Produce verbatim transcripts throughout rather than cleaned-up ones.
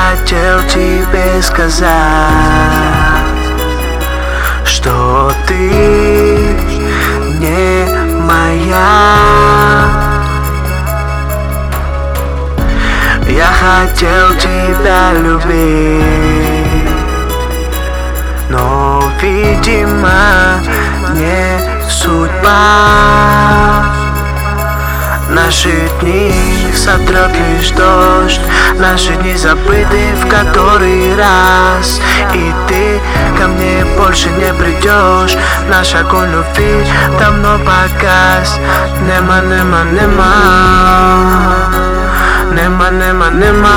хотел тебе сказать, что ты не моя. Я хотел тебя любить, но, видимо, не судьба. Наши дни сотрет лишь дождь, наши дни забыты в который раз. И ты ко мне больше не придешь, наш огонь любви давно погас. Нема, нема, нема, нема, нема, нема.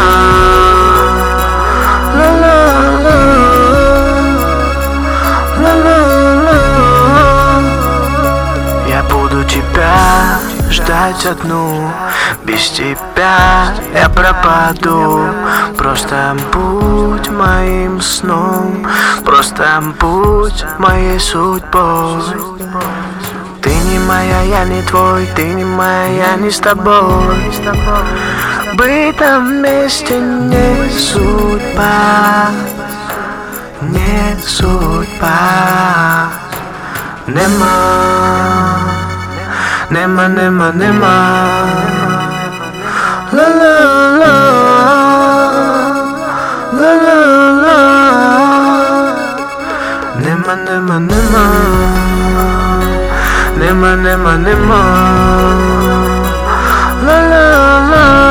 Я буду тебя ждать одну, без тебя я пропаду. Просто будь моим сном, просто будь моей судьбой. Ты не моя, я не твой, ты не моя, я не с тобой. Быть там вместе не судьба, не судьба. Нема, нема, нема, нема. La la la, la la la. Нема, нема, нема, нема, нема, нема. La la la.